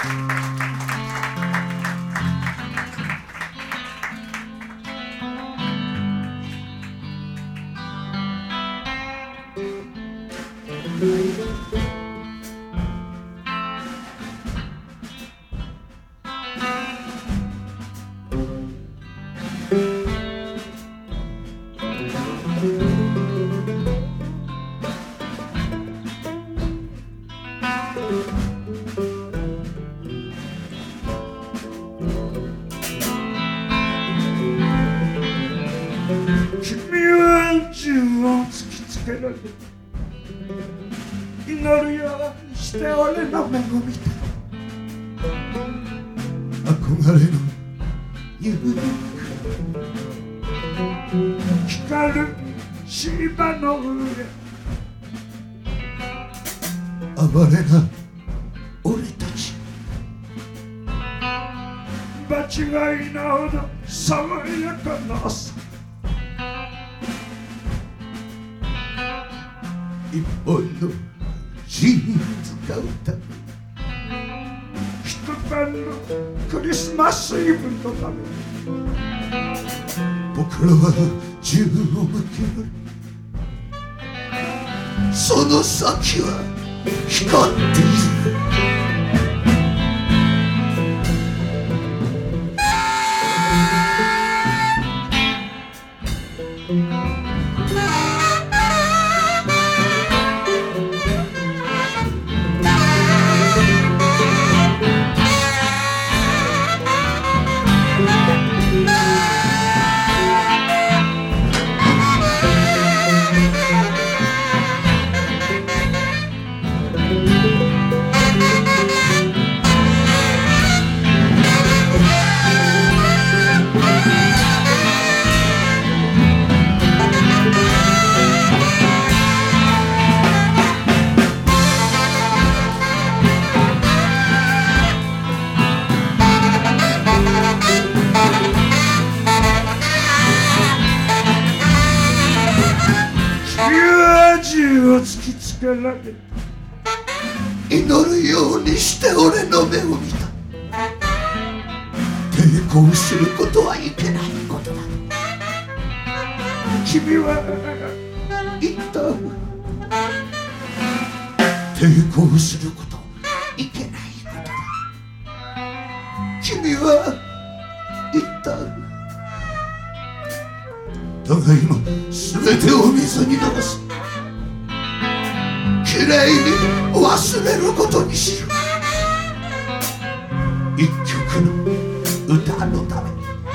君は銃を突きつけられ祈るようにして俺の目を見た。憧れの夢光る芝の上、哀れな俺たち、間違いなほど爽やかな朝、一本のジーンズが歌う一晩のクリスマスイブのため、僕らは銃を向けられ、その先は光っている。銃を突きつけられ、祈るようにして俺の目を見た。抵抗することはいけないことだ。君は言った。抵抗することいけないことだ。君は言った。互いの全てを水に流す。きれいに忘れることにしよう。一曲の歌のため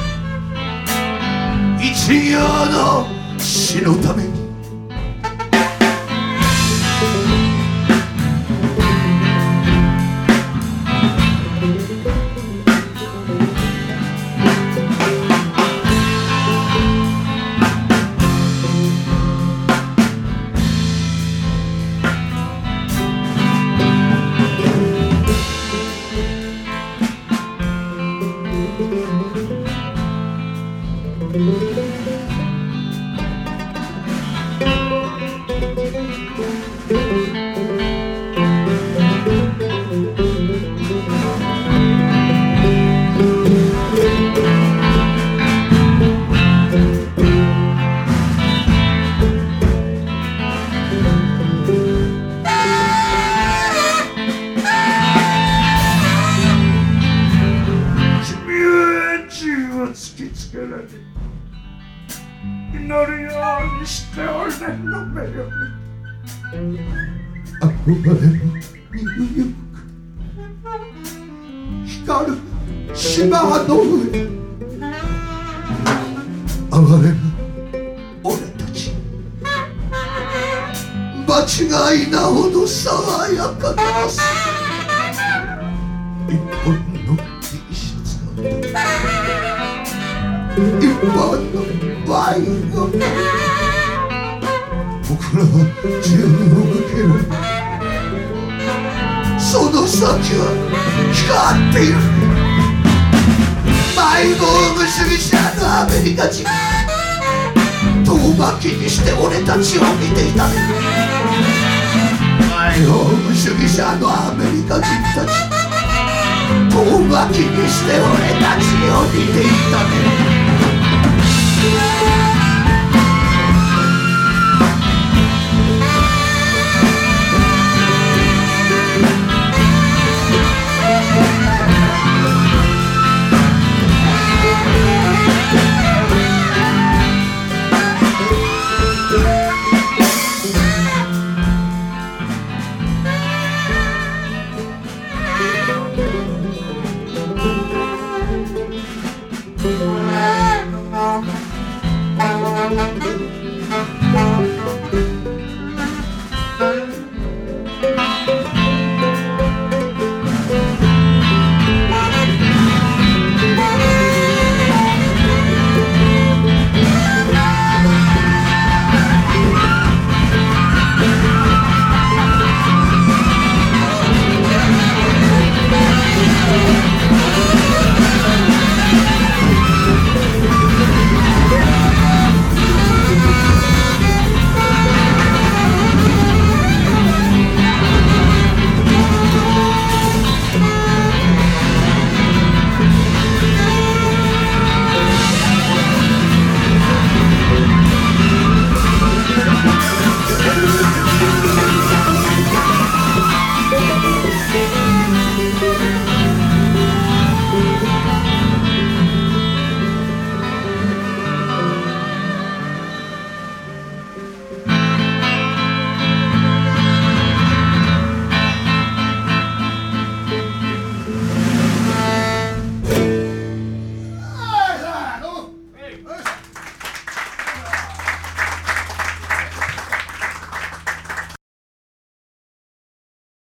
に、一行の詩のために。祈るようにして俺の目を見た。憧れのニューヨーク、光る島の上、哀れな俺たち、間違いなほど爽やかな朝、一本の T シャツが一本のワインを、僕らは銃を向ける。その先は光っている。マイボーム主義者のアメリカ人、遠巻きにして俺たちを見ていたね。マイボーム主義者のアメリカ人たち、 遠巻きにして俺たちを見ていたね。